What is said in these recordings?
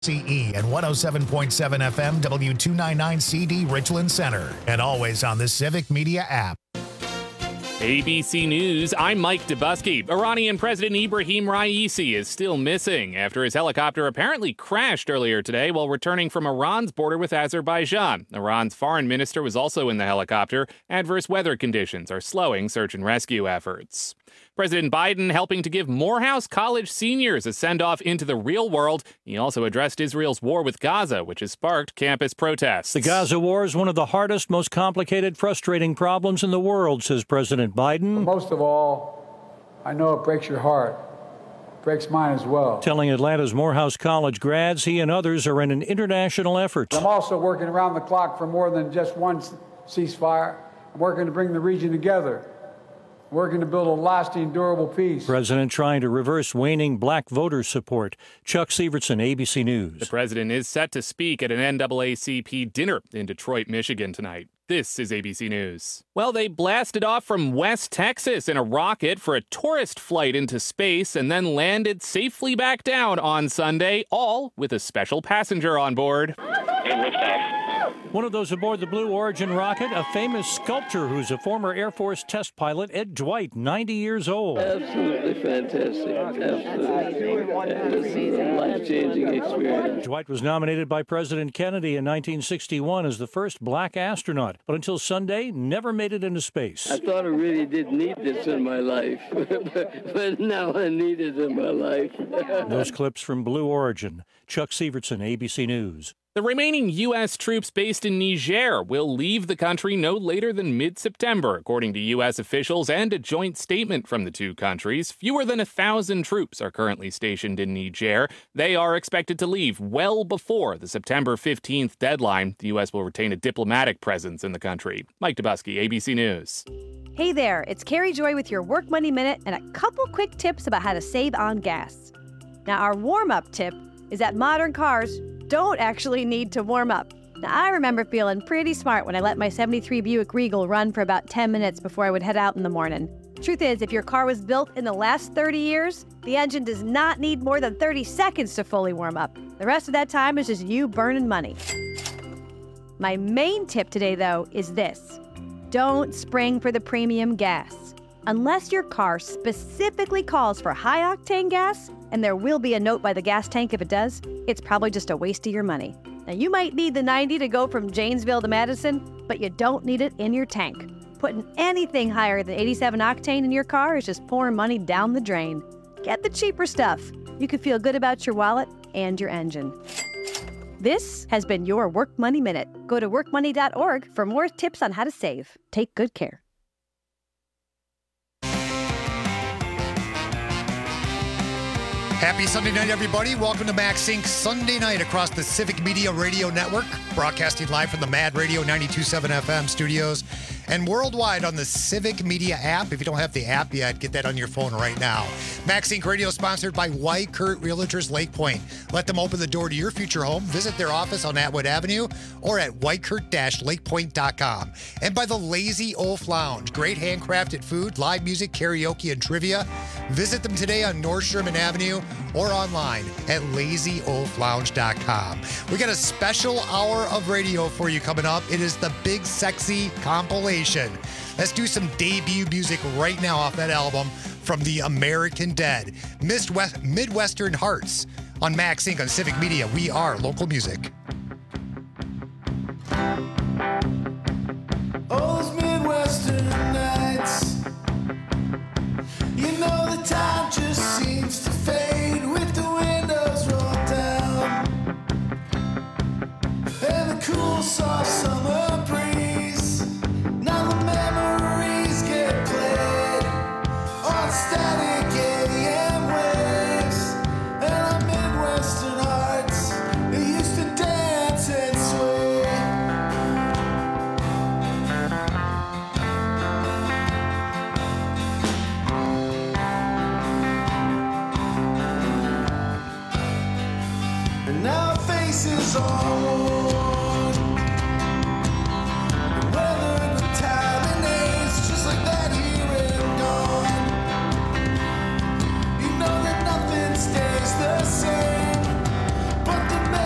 CE and 107.7 FM W299CD Richland Center, and always on the Civic Media app. ABC News, I'm Mike Dubusky. Iranian President Ibrahim Raisi is still missing after his helicopter apparently crashed earlier today while returning from Iran's border with Azerbaijan. Iran's foreign minister was also in the helicopter. Adverse weather conditions are slowing search and rescue efforts. President Biden helping to give Morehouse College seniors a send-off into the real world. He also addressed Israel's war with Gaza, which has sparked campus protests. The Gaza war is one of the hardest, most complicated, frustrating problems in the world, says President Biden. But most of all, I know it breaks your heart. It breaks mine as well. Telling Atlanta's Morehouse College grads he and others are in an international effort. I'm also working around the clock for more than just one ceasefire. I'm working to bring the region together. Working to build a lasting, durable peace. President trying to reverse waning black voter support. Chuck Severson, ABC News. The president is set to speak at an NAACP dinner in Detroit, Michigan tonight. This is ABC News. Well, they blasted off from West Texas in a rocket for a tourist flight into space and then landed safely back down on Sunday, all with a special passenger on board. One of those aboard the Blue Origin rocket, a famous sculptor who's a former Air Force test pilot, Ed Dwight, 90 years old. Absolutely fantastic. Absolutely. Life-changing experience. Dwight was nominated by President Kennedy in 1961 as the first black astronaut, but until Sunday, never made it into space. I thought I really didn't need this in my life, but now I need it in my life. Those clips from Blue Origin. Chuck Severson, ABC News. The remaining U.S. troops based in Niger will leave the country no later than mid-September, according to U.S. officials and a joint statement from the two countries. Fewer than 1,000 troops are currently stationed in Niger. They are expected to leave well before the September 15th deadline. The U.S. will retain a diplomatic presence in the country. Mike Dubusky, ABC News. Hey there, it's Carrie Joy with your Work Money Minute and a couple quick tips about how to save on gas. Now, our warm-up tip is that modern cars don't actually need to warm up. Now, I remember feeling pretty smart when I let my 73 Buick Regal run for about 10 minutes before I would head out in the morning. Truth is, if your car was built in the last 30 years, the engine does not need more than 30 seconds to fully warm up. The rest of that time is just you burning money. My main tip today, though, is this. Don't spring for the premium gas. Unless your car specifically calls for high-octane gas, and there will be a note by the gas tank if it does, it's probably just a waste of your money. Now, you might need the 90 to go from Janesville to Madison, but you don't need it in your tank. Putting anything higher than 87 octane in your car is just pouring money down the drain. Get the cheaper stuff. You can feel good about your wallet and your engine. This has been your Work Money Minute. Go to workmoney.org for more tips on how to save. Take good care. Happy Sunday night, everybody. Welcome to Max Inc. Sunday night across the Civic Media Radio Network, broadcasting live from the Mad Radio 92.7 FM studios and worldwide on the Civic Media app. If you don't have the app yet, get that on your phone right now. Max Inc. Radio sponsored by Weichert Realtors Lake Point. Let them open the door to your future home. Visit their office on Atwood Avenue or at weichert-lakepoint.com. And by the Lazy Oaf Lounge. Great handcrafted food, live music, karaoke, and trivia. Visit them today on North Sherman Avenue or online at lazyoaflounge.com. We got a special hour of radio for you coming up. It is the Big Sexy compilation. Let's do some debut music right now off that album from the American Dead. Midwestern Hearts on Max Inc. on Civic Media. We are local music. Oh, those Midwestern nights. You know the time just seems to fade with the windows rolled down and the cool soft summer breeze. Now the memories get played on static AM waves, and our Midwestern hearts used to dance and sway. And now our faces are worn, weathered with time and age, just like that here and gone. You know that nothing stays the same, but the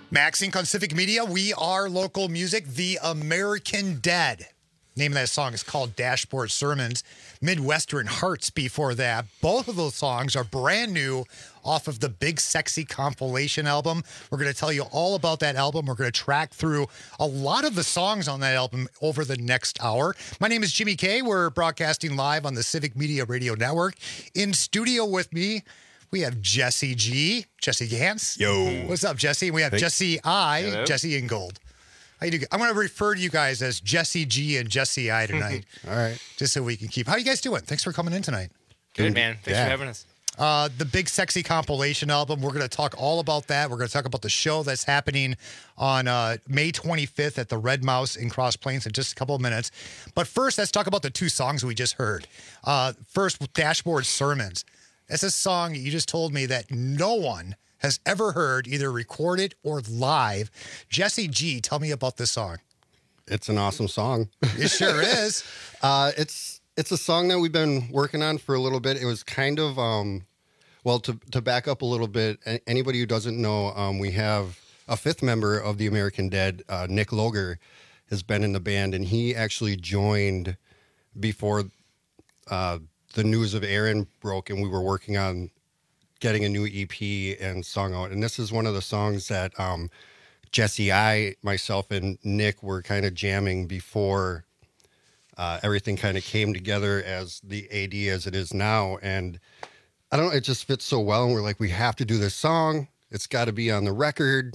Max Inc. on Civic Media. We are local music. The American Dead. Name of that song is called Dashboard Sermons. Midwestern Hearts before that. Both of those songs are brand new off of the Big Sexy compilation album. We're going to tell you all about that album. We're going to track through a lot of the songs on that album over the next hour. My name is Jimmy K. We're broadcasting live on the Civic Media Radio Network. In studio with me, we have Jesse G. Jesse Gantz. Yo. What's up, Jesse? We have Jesse I. Hello. Jesse Ingold. How you do? I'm going to refer to you guys as Jesse G and Jesse I tonight. All right. Just so we can keep. How you guys doing? Thanks for coming in tonight. Good, man. Thanks for having us. The Big Sexy compilation album. We're going to talk all about that. We're going to talk about the show that's happening on May 25th at the Red Mouse in Cross Plains in just a couple of minutes. But first, let's talk about the two songs we just heard. First, Dashboard Sermons. That's a song you just told me that no one has ever heard, either recorded or live. Jesse G, tell me about this song. It's an awesome song. It sure is. It's a song that we've been working on for a little bit. It was kind of, to back up a little bit, anybody who doesn't know, we have a fifth member of the American Dead, Nick Loger, has been in the band, and he actually joined before the news of Aaron broke, and we were working on getting a new EP and song out. And this is one of the songs that Jesse, myself, and Nick were kind of jamming before everything kind of came together as the AD as it is now. And I don't know, it just fits so well. And we're like, we have to do this song. It's got to be on the record.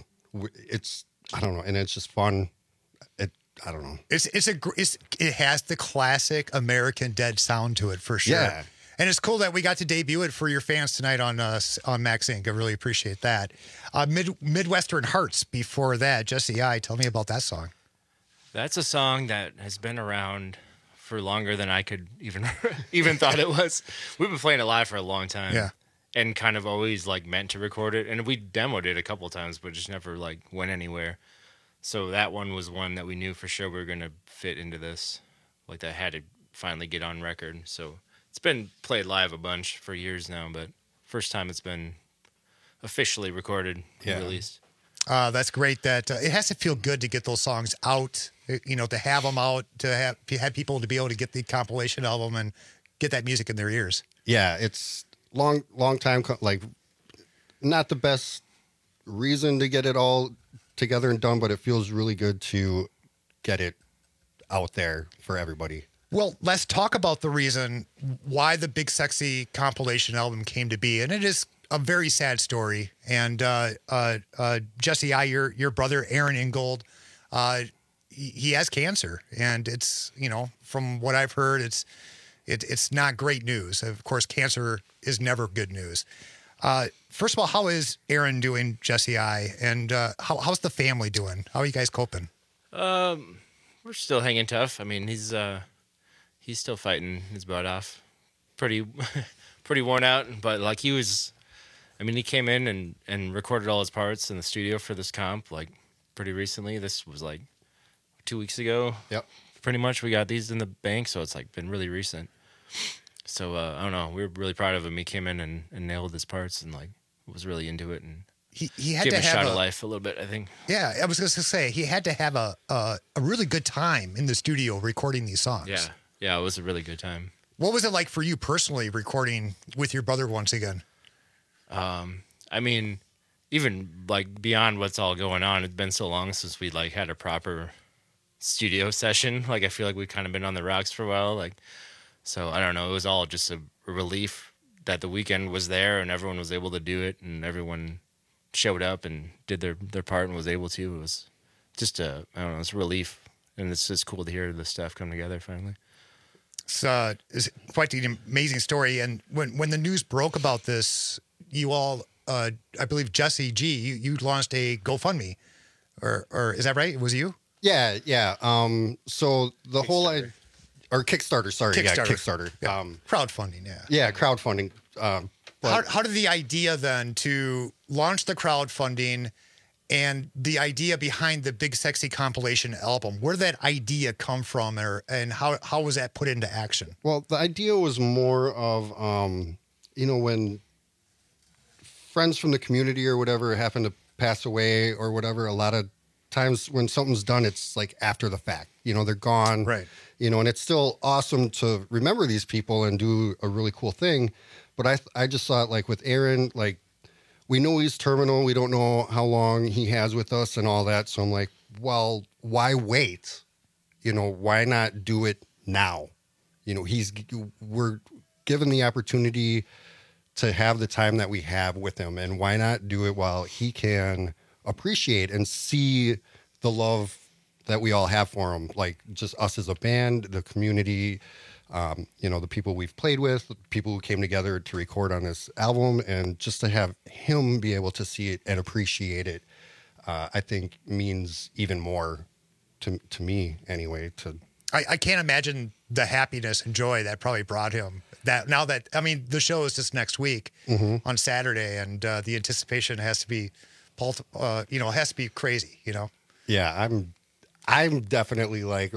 I don't know. And it's just fun. I don't know. It has the classic American Dead sound to it for sure. Yeah. And it's cool that we got to debut it for your fans tonight on Max Inc. I really appreciate that. Midwestern Hearts before that. Jesse I, tell me about that song. That's a song that has been around for longer than I could even thought it was. We've been playing it live for a long time. Yeah. And kind of always like meant to record it. And we demoed it a couple times, but just never like went anywhere. So that one was one that we knew for sure we were going to fit into this. Like that had to finally get on record. So it's been played live a bunch for years now, but first time it's been officially recorded and released. That's great that it has to feel good to get those songs out, to have them out, to have people to be able to get the compilation album and get that music in their ears. Yeah, it's long time, like not the best reason to get it all together and done, but it feels really good to get it out there for everybody. Well, let's talk about the reason why the Big Sexy compilation album came to be. And it is a very sad story. And Jesse I, your brother, Aaron Ingold, he has cancer. And it's, from what I've heard, it's not great news. Of course, cancer is never good news. First of all, how is Aaron doing, Jesse I? And how's the family doing? How are you guys coping? We're still hanging tough. I mean, he's still fighting his butt off. Pretty worn out, but like he came in and recorded all his parts in the studio for this comp, like pretty recently. This was like 2 weeks ago. Yep. Pretty much we got these in the bank, so it's like been really recent. So I don't know. We were really proud of him. He came in and nailed his parts and like was really into it and he had gave to a have shot of life a little bit, I think. Yeah, I was going to say he had to have a really good time in the studio recording these songs. Yeah, it was a really good time. What was it like for you personally recording with your brother once again? I mean, even like beyond what's all going on, it's been so long since we like had a proper studio session. Like I feel like we've kind of been on the rocks for a while. Like, so I don't know. It was all just a relief that the weekend was there and everyone was able to do it and everyone showed up and did their part and was able to. It was just it's a relief. And it's just cool to hear this stuff come together finally. It's quite an amazing story. And when the news broke about this, you all, I believe Jesse G, you launched a GoFundMe, or is that right? Was it you? Yeah. So the whole Kickstarter. Sorry, Kickstarter. Yeah. Crowdfunding. Yeah. Yeah, crowdfunding. How did the idea then to launch the crowdfunding and the idea behind the Big Sexy compilation album, where did that idea come from, and how was that put into action? Well, the idea was more of, when friends from the community or whatever happen to pass away or whatever, a lot of times when something's done, it's like after the fact, they're gone. Right. And it's still awesome to remember these people and do a really cool thing. But I just thought, like, with Aaron, like, we know he's terminal. We don't know how long he has with us and all that. So I'm like, well, why wait? Why not do it now? We're given the opportunity to have the time that we have with him, and why not do it while he can appreciate and see the love that we all have for him, like just us as a band, the community, the people we've played with, the people who came together to record on this album, and just to have him be able to see it and appreciate it, I think means even more to me anyway. I can't imagine the happiness and joy that probably brought him. The show is just next week on Saturday, and the anticipation has to be, has to be crazy. Yeah, I'm definitely like,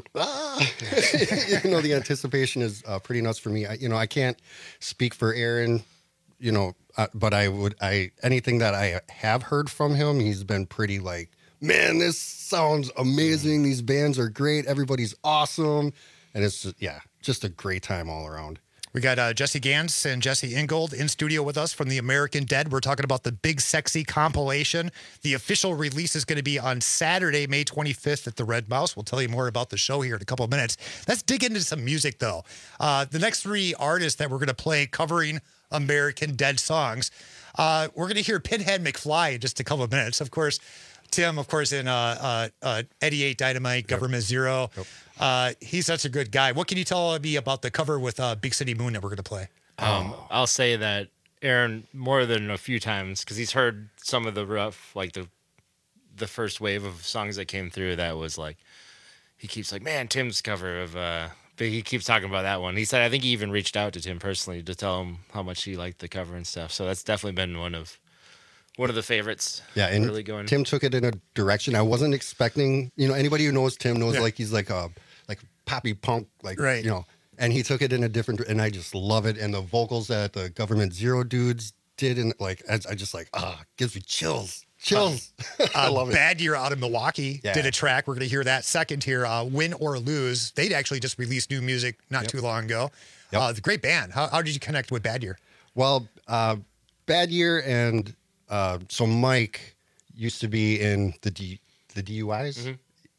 the anticipation is pretty nuts for me. I can't speak for Aaron, but anything that I have heard from him, he's been pretty like, man, this sounds amazing. These bands are great. Everybody's awesome. And it's just a great time all around. We got Jesse Gans and Jesse Ingold in studio with us from the American Dead. We're talking about the Big Sexy compilation. The official release is going to be on Saturday, May 25th at the Red Mouse. We'll tell you more about the show here in a couple of minutes. Let's dig into some music, though. The next three artists that we're going to play covering American Dead songs, we're going to hear Pinhead McFly in just a couple of minutes. Of course, Tim, in 88 Dynamite, Government Zero. Yep. He's such a good guy. What can you tell me about the cover with Big City Moon that we're going to play? I'll say that Aaron, more than a few times, because he's heard some of the rough, like the first wave of songs that came through, that was like, he keeps like, man, Tim's cover of, he keeps talking about that one. He said, I think he even reached out to Tim personally to tell him how much he liked the cover and stuff. So that's definitely been one of the favorites. Yeah, and really going. Tim took it in a direction I wasn't expecting. anybody who knows Tim knows like he's like a poppy punk, like, right. And he took it in a different, and I just love it. And the vocals that the Government Zero dudes did, and like, I just like, gives me chills. I love it. Bad Year out of Milwaukee did a track. We're going to hear that second here. Win or Lose. They'd actually just released new music not too long ago. Yep. The great band. How did you connect with Bad Year? Well, Bad Year and so Mike used to be in the DUIs.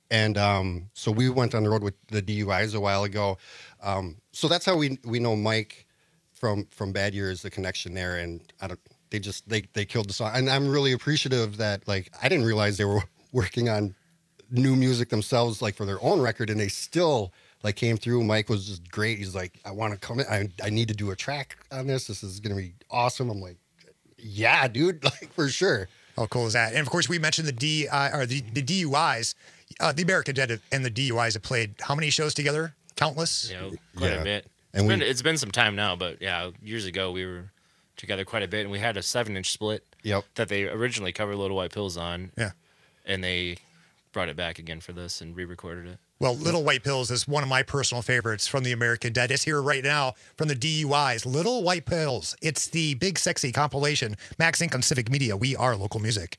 And so we went on the road with the DUIs a while ago. So that's how we know Mike from Bad Year, is the connection there. And they killed the song. And I'm really appreciative that, like, I didn't realize they were working on new music themselves, like for their own record, and they still like came through. Mike was just great. He's like, I want to come in. I need to do a track on this. This is going to be awesome. I'm like, yeah, dude, like for sure. How cool is that? And of course, we mentioned the DUIs. The American Dead and the DUIs have played how many shows together? Countless. Quite a bit. It's been some time now, but years ago we were together quite a bit, and we had a 7-inch split. That they originally covered Little White Pills on. Yeah. And they brought it back again for this and re-recorded it. Well, Little White Pills is one of my personal favorites from the American Dead. It's here right now from the DUIs. Little White Pills. It's the Big Sexy compilation. Max Inc. on Civic Media. We are local music.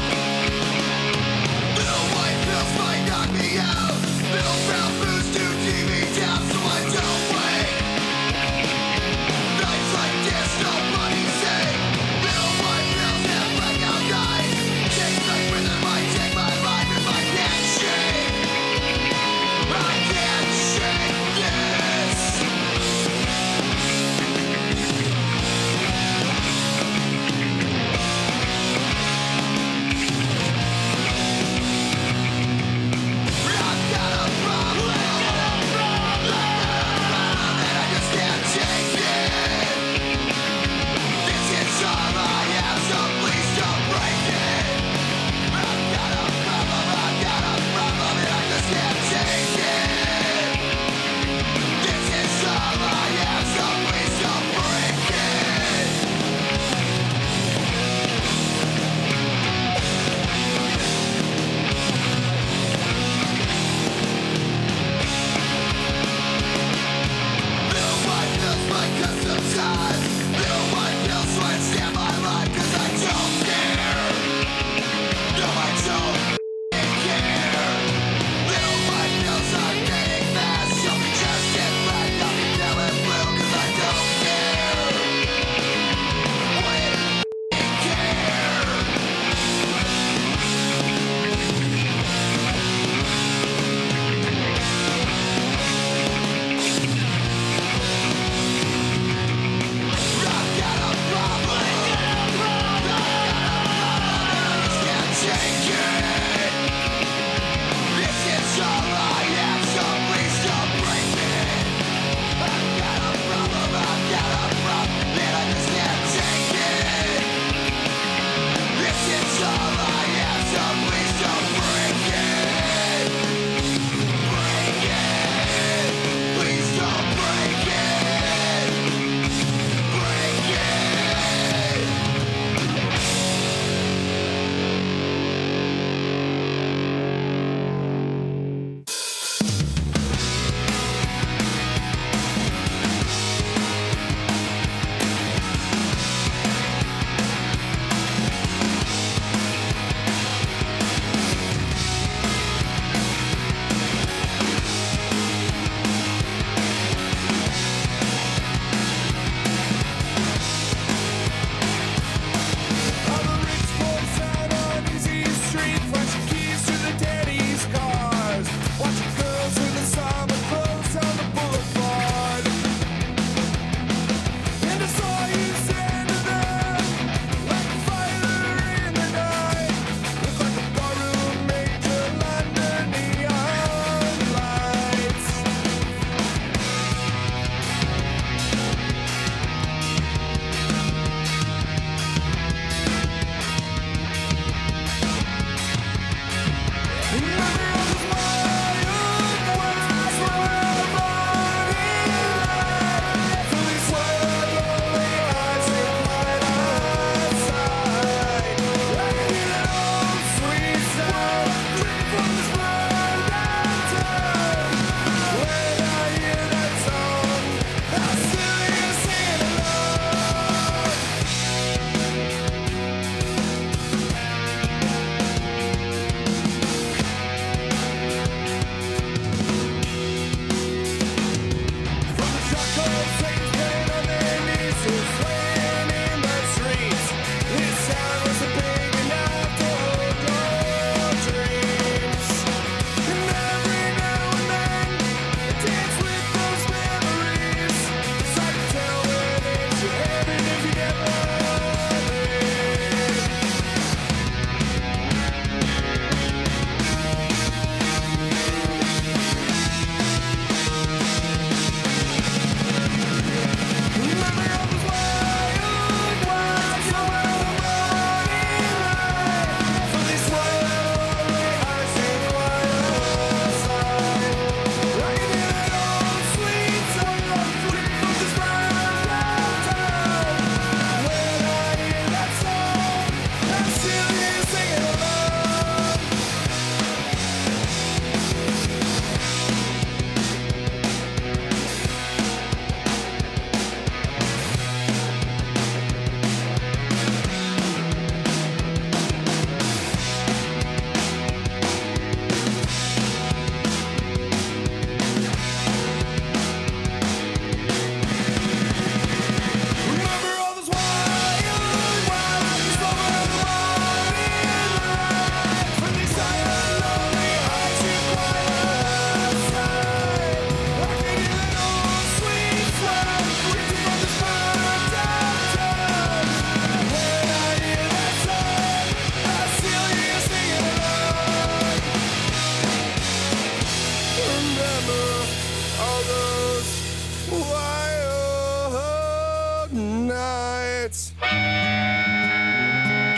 Little white pills might knock me out. Little brown booze do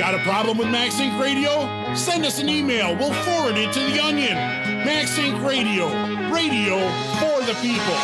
Got a problem with MaxSync Radio? Send us an email. We'll forward it to The Onion. MaxSync Radio. Radio for the people.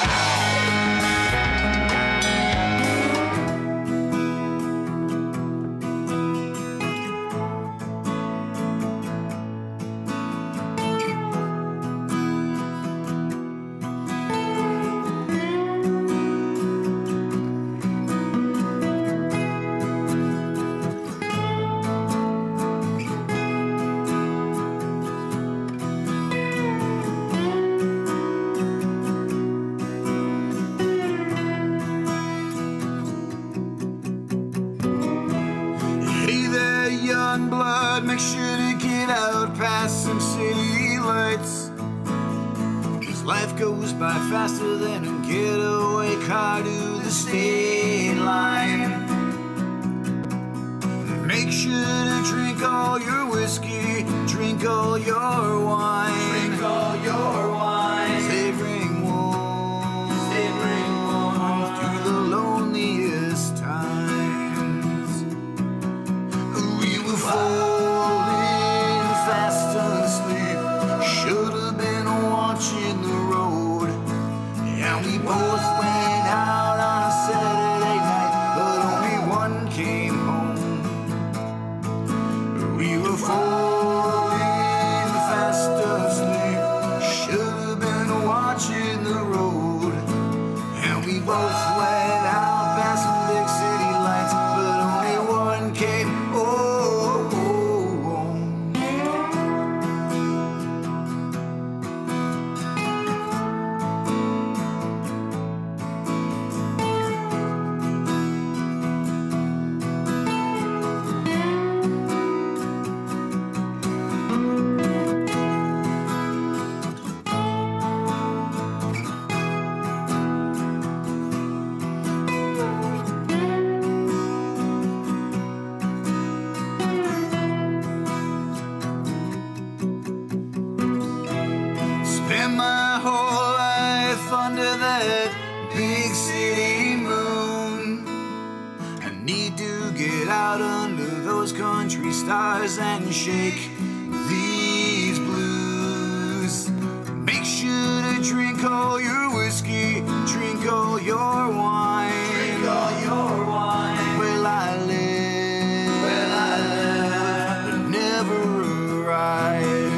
Hey there, young blood, make sure to get out past some city lights. 'Cause life goes by faster than a getaway car to the state line. Make sure to drink all your whiskey, drink all your wine. Drink all your wine. Savoring warm through the loneliest times. We were falling fast asleep. Should have been watching the road. And we both went out on a Saturday night, but only one came home. We were falling fast asleep. Should have been watching the road. And we both went out past some big city lights, but only one came home. Spent my whole life under that big city moon. I need to get out under those country stars and shake these blues. Make sure to drink all your whiskey, drink all your wine. Drink all your wine. Well, I lived, but never arrived.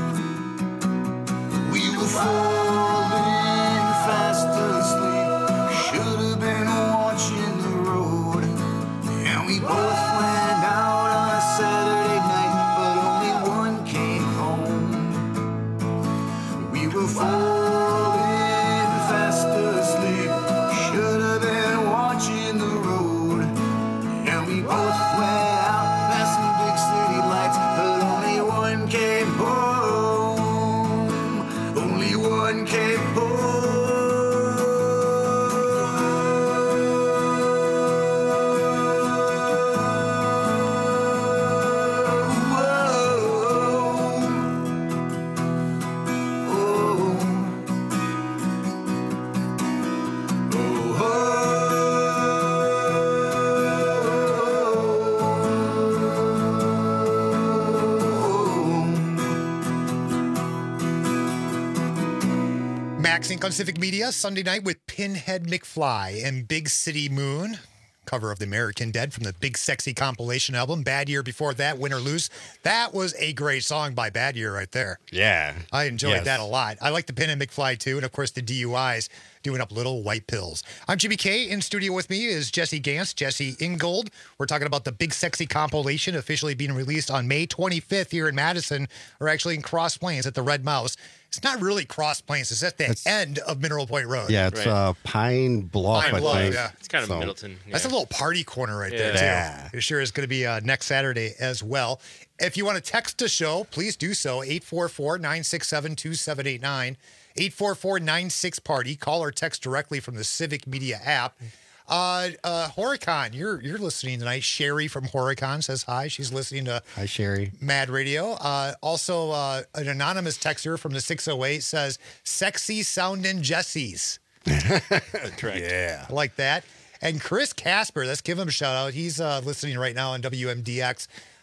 We were falling fast asleep. Should have been watching the road. And we both went out on a Saturday night, but only one came home. We were falling fast asleep. Should have been watching the road. And we both went out past some big city lights, but only one came home. Only one came MaxSync on Civic Media, Sunday night with Pinhead McFly and Big City Moon. Cover of the American Dead from the Big Sexy compilation album. Bad Year before that, Win or Lose. That was a great song by Bad Year right there. Yeah. I enjoyed Yes. that a lot. I like the Pinhead McFly too, and of course the DUIs doing up little white pills. I'm Jimmy K. In studio with me is Jesse Gantz, Jesse Ingold. We're talking about the Big Sexy compilation officially being released on May 25th here in Madison, or actually in Cross Plains at the Red Mouse. It's not really Cross Plains. It's at the end of Mineral Point Road. Yeah, it's Pine Bluff, Pine I Bluff, think. yeah. It's kind of Middleton. That's a little party corner right there, Yeah. too. It sure is going to be next Saturday as well. If you want to text the show, please do so. 844-967-2789. 844-96-PARTY. Call or text directly from the Civic Media app. Horicon, you're listening tonight. Sherry from Horicon says hi. She's listening to Hi, Sherry. Mad Radio. Also, an anonymous texter from the 608 says, sexy sounding Jessies. Correct. Yeah. I like that. And Chris Casper, let's give him a shout out. He's listening right now on WMDX.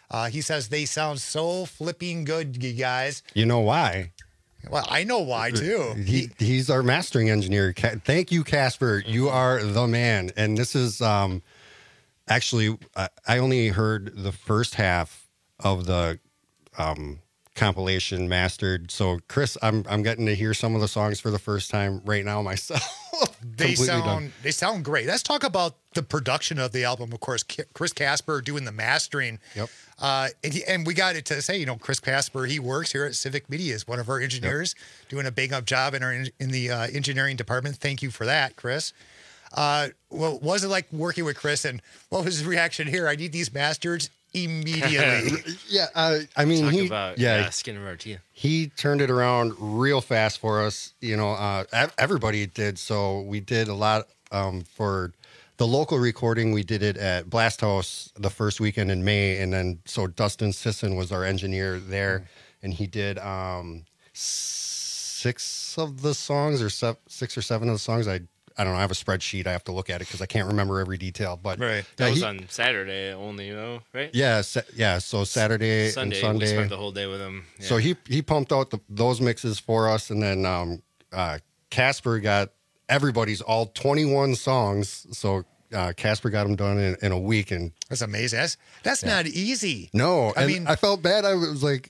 He says they sound so flipping good, you guys. You know why? Well, I know why too. He's our mastering engineer. Thank you, Casper. You are the man. And this is actually, I only heard the first half of the compilation mastered. So, Chris, I'm getting to hear some of the songs for the first time right now myself. They sound great. Let's talk about the production of the album. Of course, Chris Casper doing the mastering. Yep. And we got it to say, Chris Casper, he works here at Civic Media as one of our engineers, doing a big up job in the engineering department. Thank you for that, Chris. Well, what was it like working with Chris, and what was his reaction here? I need these masters immediately. I mean, skin of our teeth. He turned it around real fast for us. Everybody did. So we did a lot for the local recording. We did it at Blast House the first weekend in May, and then so Dustin Sisson was our engineer there, and he did 6 of the songs or 6 or 7 of the songs. I don't know. I have a spreadsheet. I have to look at it because I can't remember every detail. But that was on Saturday only, right? Yeah, So Saturday and Sunday, we spent the whole day with him. Yeah. So he pumped out those mixes for us, and then Casper got everybody's all 21 songs. So Casper got them done in a week, and that's amazing. That's not easy. No, I mean, I felt bad. I was like,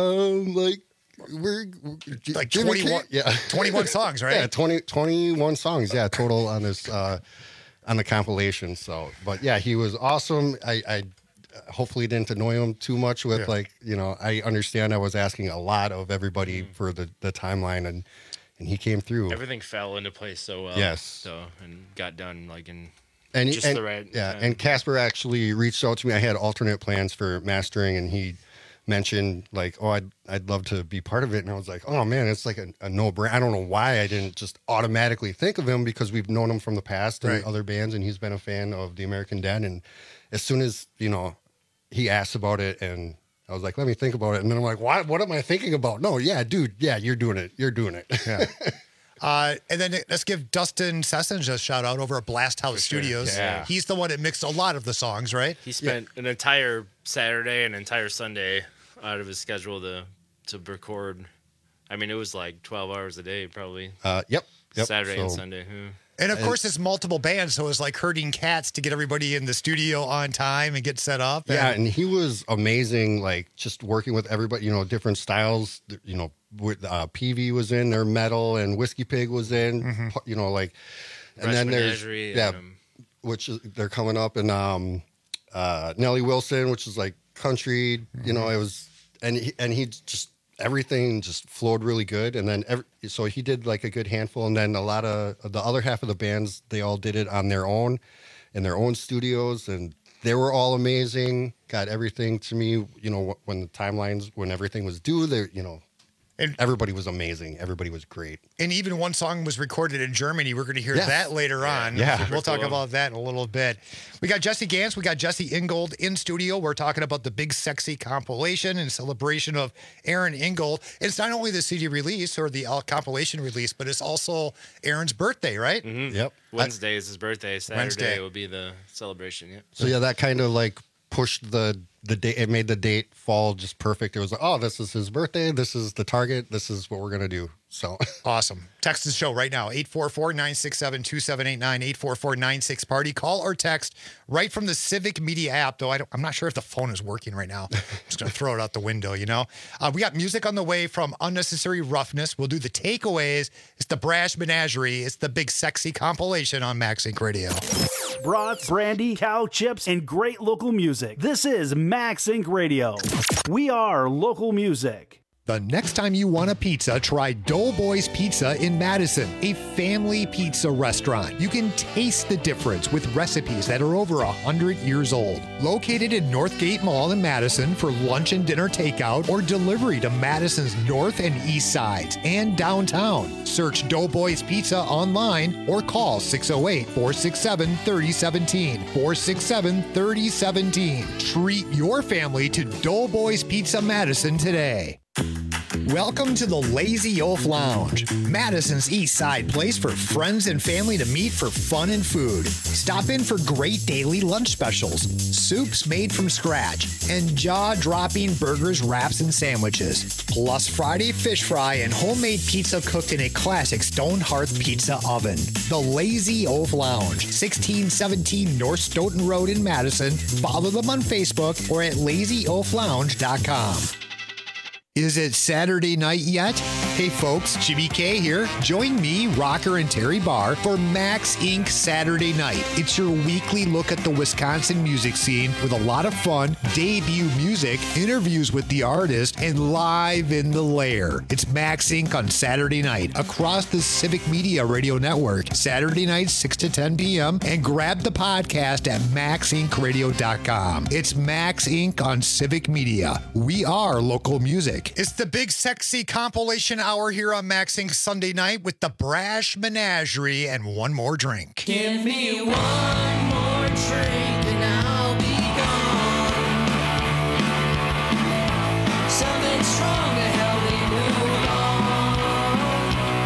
we're like 21, 21 songs, right? Yeah, 21 songs, total on this on the compilation. So, but yeah, he was awesome. I hopefully didn't annoy him too much with I understand I was asking a lot of everybody for the timeline, and he came through. Everything fell into place so well. Yes. So and got done like in just the right time. And Casper actually reached out to me. I had alternate plans for mastering, and he mentioned like, I'd love to be part of it, and I was like, oh man, it's like a no-brainer. I don't know why I didn't just automatically think of him, because we've known him from the past and other bands, and he's been a fan of the American Dead. And as soon as he asked about it, and I was like, let me think about it, and then I'm like, what am I thinking about? No, dude, you're doing it. Yeah. And then let's give Dustin Sessions a shout out over at Blast House Studios. Yeah. He's the one that mixed a lot of the songs, right? He spent an entire Saturday and an entire Sunday out of his schedule to record. I mean, it was like 12 hours a day, probably. Yep. Saturday and Sunday. And of course, it's multiple bands, so it's like herding cats to get everybody in the studio on time and get set up. And he was amazing, like just working with everybody, different styles, with PV was in there, metal, and Whiskey Pig was in, and then there's which is, they're coming up, and Nellie Wilson, which is like country, it was, and he just everything just flowed really good, and then so he did like a good handful, and then a lot of the other half of the bands, they all did it on their own in their own studios, and they were all amazing. Got everything to me, when the timelines, when everything was due, and everybody was amazing. Everybody was great. And even one song was recorded in Germany. We're going to hear that later on. Yeah. We'll talk about that in a little bit. We got Jesse Gans. We got Jesse Ingold in studio. We're talking about the Big Sexy compilation in celebration of Aaron Ingold. It's not only the CD release or the compilation release, but it's also Aaron's birthday, right? Mm-hmm. Yep. Wednesday is his birthday. Saturday will be the celebration. Yep. So that kind of like pushed the date. It made the date fall just perfect. It was like, oh, this is his birthday. This is the target. This is what we're going to do. So awesome. Text the show right now. 844-967-2789, 844-96-PARTY. Call or text right from the Civic Media app, though I'm not sure if the phone is working right now. I'm just going to throw it out the window, We got music on the way from Unnecessary Roughness. We'll do the takeaways. It's the Brash Menagerie. It's the Big Sexy compilation on MaxSync Radio. Brats, brandy, cow chips, and great local music. This is MaxSync Radio. We are local music. The next time you want a pizza, try Doughboys Pizza in Madison, a family pizza restaurant. You can taste the difference with recipes that are over 100 years old. Located in Northgate Mall in Madison for lunch and dinner takeout or delivery to Madison's north and east sides and downtown. Search Doughboys Pizza online or call 608-467-3017. 467-3017. Treat your family to Doughboys Pizza Madison today. Welcome to the Lazy Oaf Lounge, Madison's East Side place for friends and family to meet for fun and food. Stop in for great daily lunch specials, soups made from scratch, and jaw-dropping burgers, wraps, and sandwiches. Plus Friday fish fry and homemade pizza cooked in a classic stone hearth pizza oven. The Lazy Oaf Lounge, 1617 North Stoughton Road in Madison. Follow them on Facebook or at lazyoaflounge.com. Is it Saturday night yet? Hey folks, Jimmy K here. Join me, Rocker, and Terry Barr for Max Inc. Saturday Night. It's your weekly look at the Wisconsin music scene with a lot of fun, debut music, interviews with the artist, and live in the lair. It's Max Inc. on Saturday night across the Civic Media Radio Network. Saturday night, 6 to 10 p.m. And grab the podcast at maxincradio.com. It's Max Inc. on Civic Media. We are local music. It's the big sexy compilation hour here on Max Inc. Sunday night with the Brash Menagerie and One More Drink. Give me one more drink and I'll be gone. Something strong to help me move on.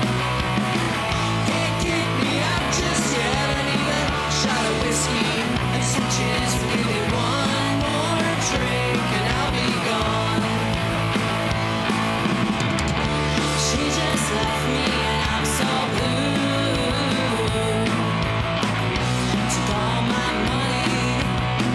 Can't kick me out just yet. I need a shot of whiskey and some gin. So give me one more drink and I'll be gone. She just left me and I'm so blue. Took all my money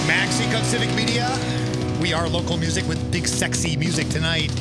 Maxine on Civic Media. We are local music with big sexy music tonight.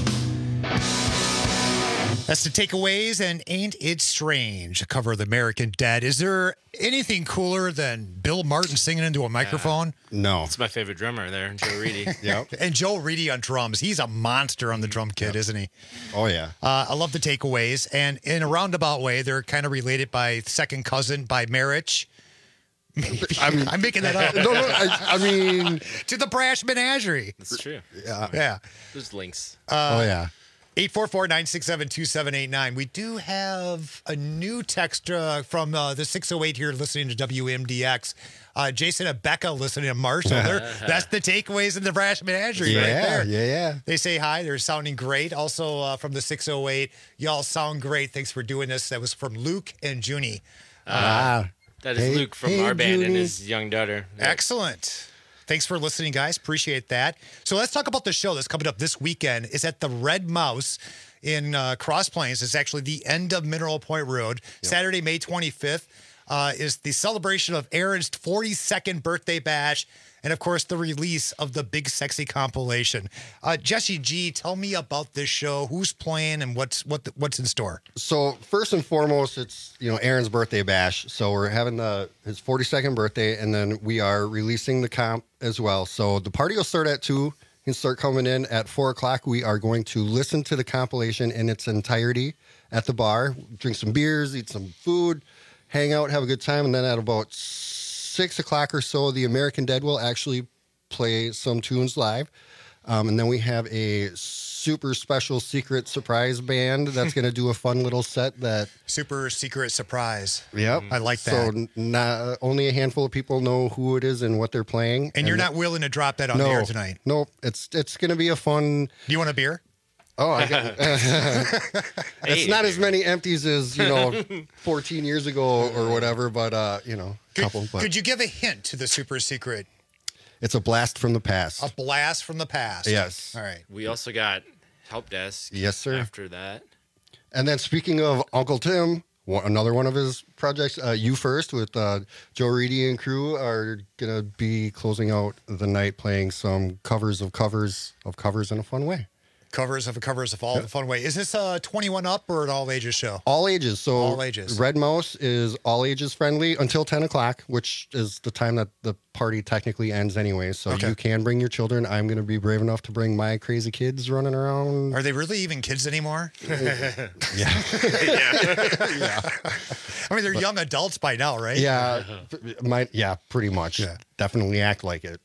That's the Takeaways and Ain't It Strange, a cover of the American Dead. Is there anything cooler than Bill Martin singing into a microphone? No. It's my favorite drummer there, Joe Reedy. Yep. And Joe Reedy on drums. He's a monster on the drum kit, isn't he? Oh, yeah. I love the Takeaways. And in a roundabout way, they're kind of related by second cousin, by marriage. Maybe. I'm making that up. No, I mean... to the Brash Menagerie. That's true. Yeah. There's links. Oh, yeah. 844-967-2789. We do have a new text from the 608 here listening to WMDX. Jason and Becca listening to Marshall. That's the Takeaways in the Brash Menagerie right there. Yeah. They say hi. They're sounding great. Also from the 608, y'all sound great. Thanks for doing this. That was from Luke and Junie. That is Luke from our band Junie. and his young daughter. Excellent. Thanks for listening, guys. Appreciate that. So let's talk about the show that's coming up this weekend. It's at the Red Mouse in Cross Plains. It's actually the end of Mineral Point Road. Yep. Saturday, May 25th is the celebration of Aaron's 42nd birthday bash. And, of course, the release of the Big Sexy compilation. Jesse G, tell me about this show. Who's playing and what's in store? So first and foremost, it's Aaron's birthday bash. So we're having his 42nd birthday, and then we are releasing the comp as well. So the party will start at 2:00. You can start coming in at 4:00. We are going to listen to the compilation in its entirety at the bar, drink some beers, eat some food, hang out, have a good time, and then at about 6:00 or so, the American Dead will actually play some tunes live. And then we have a super special secret surprise band that's going to do a fun little set that... Super secret surprise. Yep. I like that. So not only a handful of people know who it is and what they're playing. And you're not willing to drop that on the air tonight? No, it's going to be a fun... Do you want a beer? Oh, I got it's not as many empties as 14 years ago or whatever, but couple. Could you give a hint to the super secret? It's a blast from the past. A blast from the past. Yes. All right. We also got Help Desk. Yes, sir. After that. And then speaking of Uncle Tim, another one of his projects, You First with Joe Reedy and crew are going to be closing out the night playing some covers in a fun way. Covers of all the fun way. Is this a 21 up or an all ages show? All ages. So all ages. Red Mouse is all ages friendly until 10 o'clock, which is the time that the party technically ends anyway. So you can bring your children. I'm going to be brave enough to bring my crazy kids running around. Are they really even kids anymore? Yeah. I mean, they're young adults by now, right? Yeah. Pretty much. Yeah. Definitely act like it.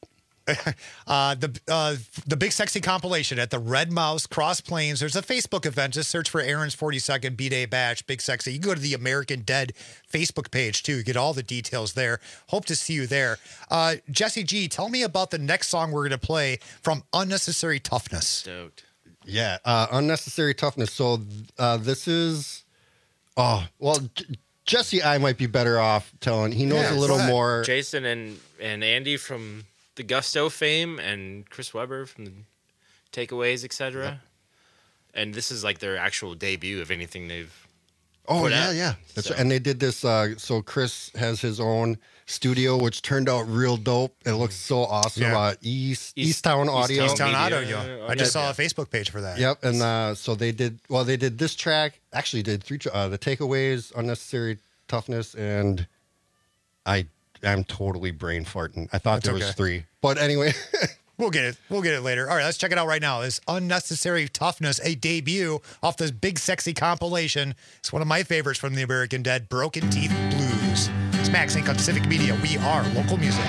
The Big Sexy compilation at the Red Mouse, Cross Plains. There's a Facebook event. Just search for Aaron's 42nd B-Day Bash, Big Sexy. You can go to the American Dead Facebook page, too. You get all the details there. Hope to see you there. Jesse G, tell me about the next song we're going to play from Unnecessary Toughness. Stoked. Yeah, Unnecessary Toughness. So this is... Jesse I might be better off telling. He knows a little more. Jason and Andy from... the Gusto fame and Chris Webber from the Takeaways, etc. Yep. And this is like their actual debut of anything they've put out. Yeah. That's right. And they did this. So Chris has his own studio, which turned out real dope. It looks so awesome. Yeah. Easttown Audio. Easttown Audio. I just saw a Facebook page for that. Yep. And so they did this track. Actually, did 3 the Takeaways, Unnecessary Toughness, and I'm totally brain farting. I thought there was 3. But anyway. We'll get it later. All right, let's check it out right now. It's Unnecessary Toughness, a debut off this Big Sexy compilation. It's one of my favorites from the American Dead, Broken Teeth Blues. It's Max Inc. on Civic Media. We are local music.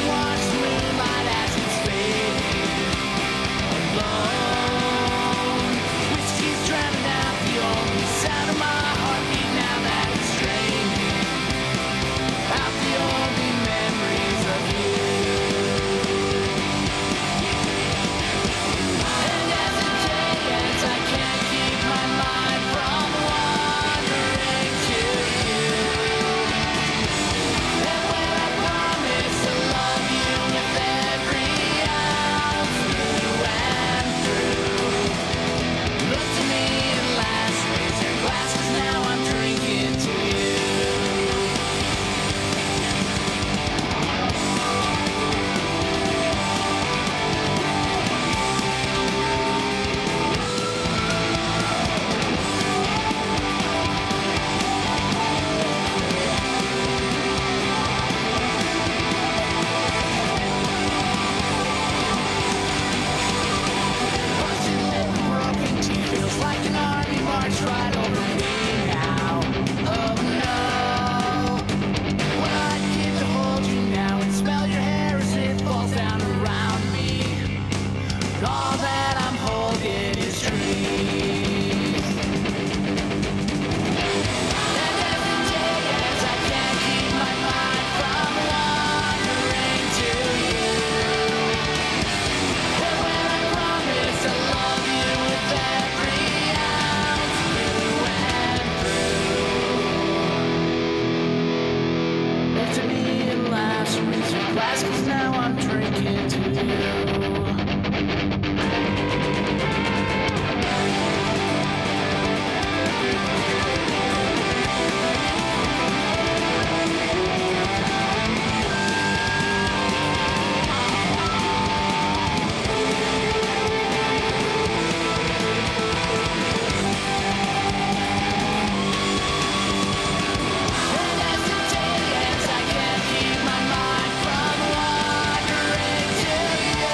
Alone feels like an army march right over me now. Oh no. Well, I'd give to hold you now and smell your hair as it falls down around me. But all that I'm holding is trees. And every day as I can't keep my mind from wandering to you. And when I promise I love you with every ounce through and through. Look to me and last raise your glass 'cause now I'm drinking to you. And as the day ends, I can't keep my mind from wandering to you.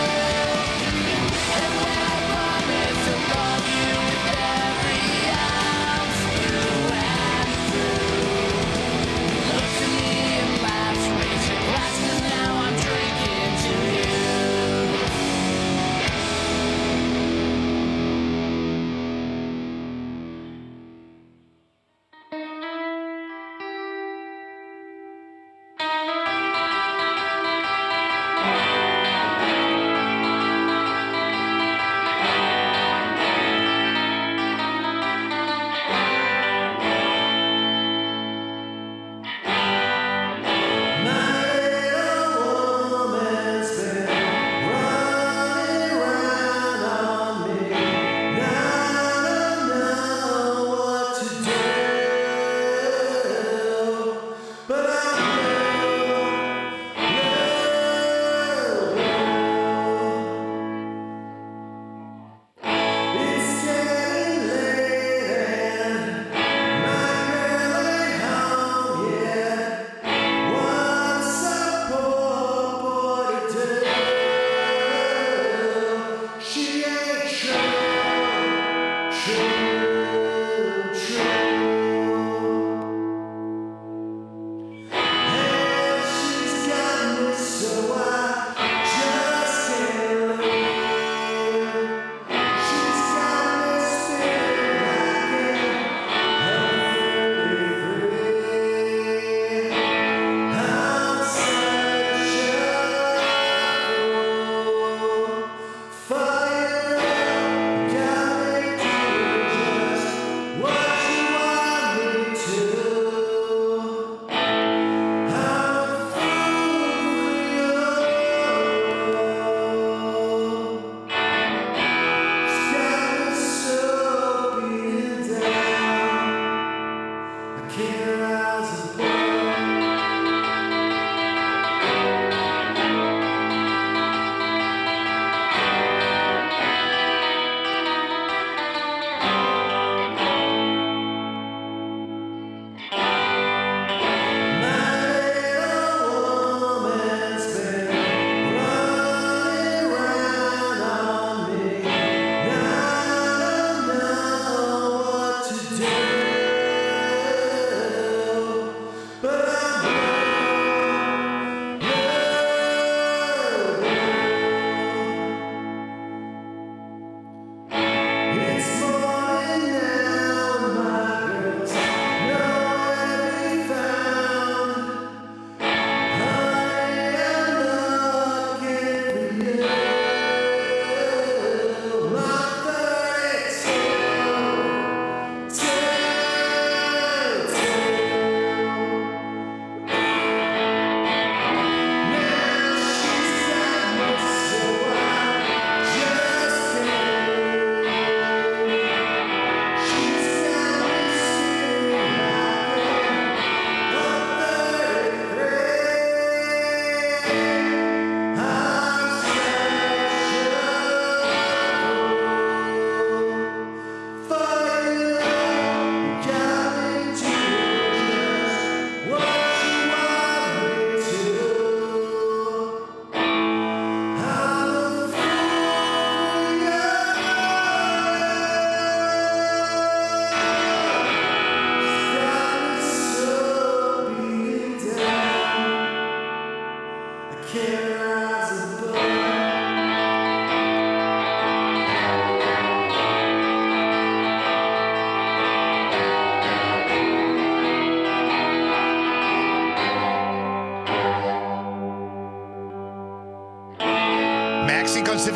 And when I promise to love you with every ounce through and through. Look to me and laugh, raise your glass 'cause now I'm drinking to you. Fire, gotta make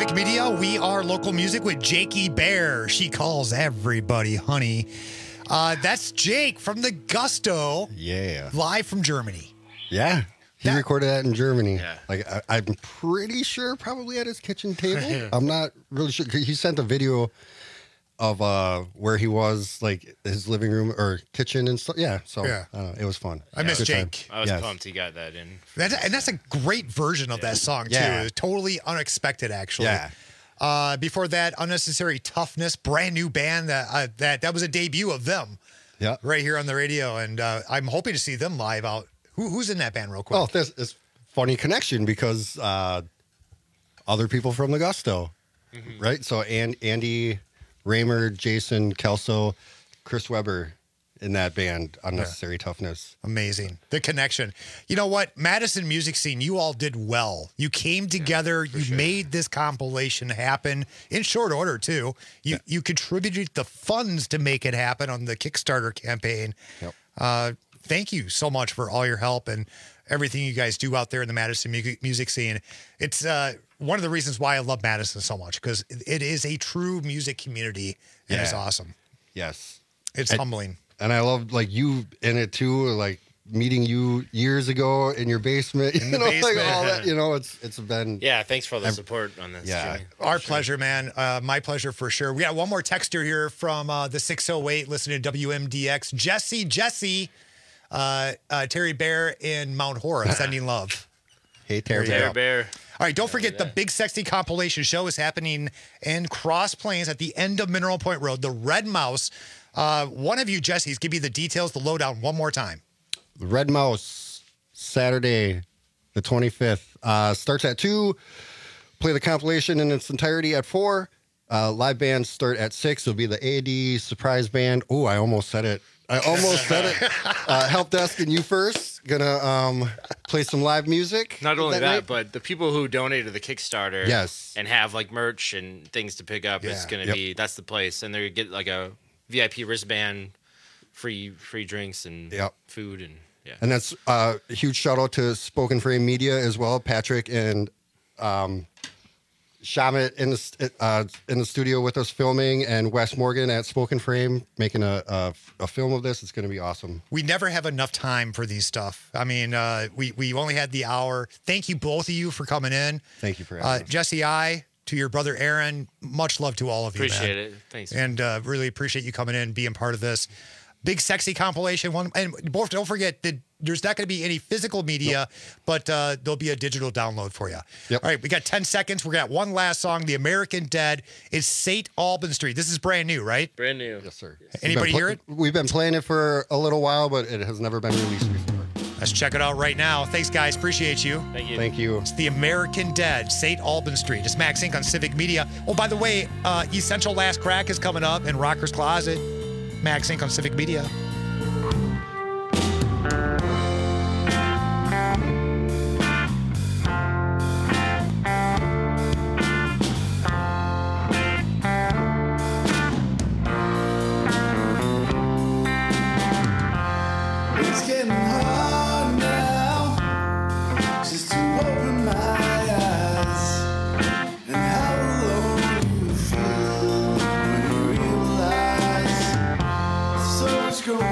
Civic Media, we are local music with Jakey Bear. She calls everybody honey. That's Jake from the Gusto. Yeah. Live from Germany. Yeah. He recorded that in Germany. Yeah. Like, I'm pretty sure probably at his kitchen table. I'm not really sure. He sent a video of where he was, like his living room or kitchen and stuff. Yeah. So I don't know, it was fun. I miss Jake. I was pumped he got that in. And that's a great version of that song, too. Yeah. It was totally unexpected, actually. Yeah. Before that, Unnecessary Toughness, brand new band. That was a debut of them. Yeah. Right here on the radio. And I'm hoping to see them live out. Who's in that band real quick? Oh, this is funny connection because other people from the Gusto, right? So Andy Raymer, Jason Kelso, Chris Weber in that band, Unnecessary Toughness. Amazing. The connection. You know what? Madison music scene, you all did well. You came together. You made this compilation happen in short order, too. You contributed the funds to make it happen on the Kickstarter campaign. Yep. Thank you so much for all your help and everything you guys do out there in the Madison music scene. It's one of the reasons why I love Madison so much, because it is a true music community and it's awesome. Yes. It's humbling. And I love, like, you in it, too, like, meeting you years ago in your basement. In the basement. Like all that, it's been... Yeah, thanks for the support on this. Yeah. Jimmy. Our pleasure, man. My pleasure for sure. We got one more texter here from the 608 listening to WMDX. Jesse, Terry Bear in Mount Horeb, sending love. Hey, Terry Bear. All right, don't forget the Big Sexy compilation show is happening in Cross Plains at the end of Mineral Point Road, the Red Mouse. One of you, Jesse's, give me the details, the lowdown one more time. The Red Mouse, Saturday, the 25th. Starts at 2. Play the compilation in its entirety at 4. Live bands start at 6. It'll be the AD surprise band. Oh, I almost said it. Help Desk and You First. Gonna play some live music. Not only that, night. but the people who donated to the Kickstarter Yes. and have like merch and things to pick up is going to be, that's the place. And they get like a VIP wristband, free drinks and food. And And that's a huge shout out to Spoken Frame Media as well. Patrick and Shamit in the studio with us filming, and Wes Morgan at Spoken Frame making a film of this. It's going to be awesome. We never have enough time for these stuff. I mean, we only had the hour. Thank you, both of you, for coming in. Thank you for having us. Jesse, to your brother Aaron, much love to all of you. Appreciate man. it. Thanks. And really appreciate you coming in and being part of this. Big Sexy compilation. And don't forget that there's not going to be any physical media, but there'll be a digital download for you. Yep. All right, we got 10 seconds. We got one last song, The American Dead. It's St. Albans Street. This is brand new, right? Brand new. Yes, sir. Anybody hear it? We've been playing it for a little while, but it has never been released before. Let's check it out right now. Thanks, guys. Appreciate you. Thank you. Thank you. It's The American Dead, St. Albans Street. It's Max Inc. on Civic Media. Oh, by the way, Essential Last Crack is coming up in Rocker's Closet. Max Inc. on Civic Media. It's getting hard now just to open my eyes and how alone you feel when you realize so much going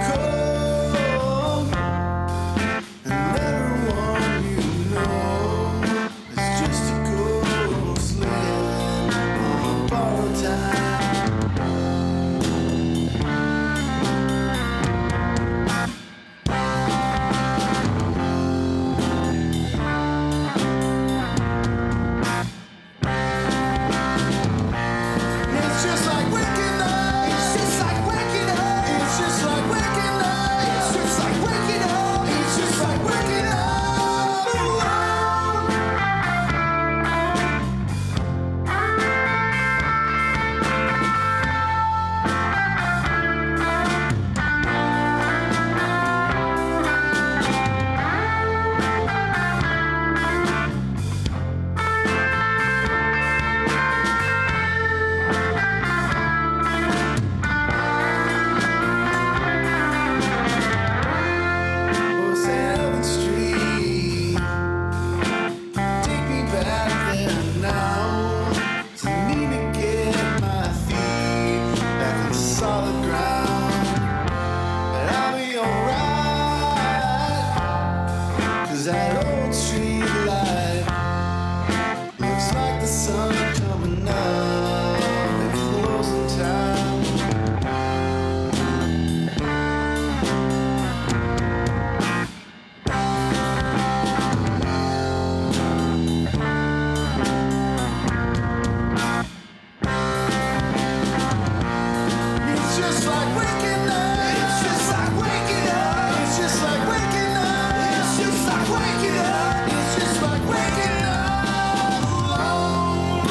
just like waking up. It's just like waking up. It's just like waking up. It's just like waking up. It's just like waking up alone.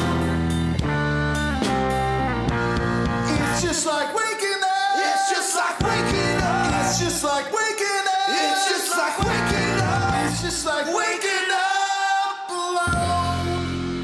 It's just like waking up. It's just like waking up. It's just like waking up. It's just like waking up. It's just like waking up alone.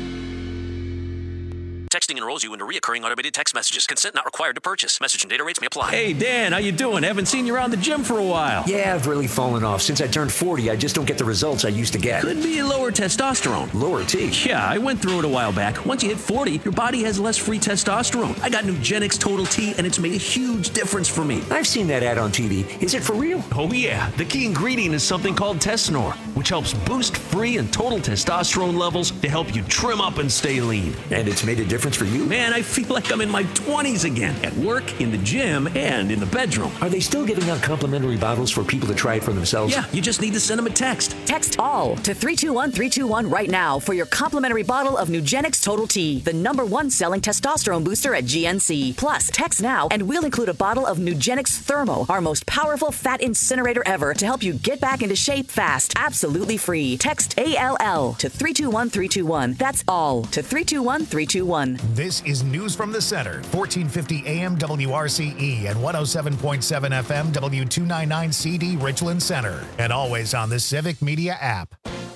Texting enrolls you into recurring automated text messages. Consent not required to purchase. Message and data rates may apply. Hey, Dan, how you doing? Haven't seen you around the gym for a while. Yeah, I've really fallen off. Since I turned 40, I just don't get the results I used to get. Could be lower testosterone. Lower T? Yeah, I went through it a while back. Once you hit 40, your body has less free testosterone. I got Nugenix Total T, and it's made a huge difference for me. I've seen that ad on TV. Is it for real? Oh, yeah. The key ingredient is something called Tesnor, which helps boost free and total testosterone levels to help you trim up and stay lean. And it's made a difference for you? Man, I feel like I'm in my 20s again. At work, in the gym, and in the bedroom. Are they still giving out complimentary bottles for people to try it for themselves? Yeah, you just need to send them a text. Text ALL to 321-321 right now for your complimentary bottle of Nugenix Total T, the #1 selling testosterone booster at GNC. Plus, text now and we'll include a bottle of Nugenix Thermo, our most powerful fat incinerator ever, to help you get back into shape fast, absolutely free. Text ALL to 321-321. That's ALL to 321-321. This is News from the Center, 1450 AM WRCE and 107.7 FM W299 CD Richland Center, and always on the Civic Media app.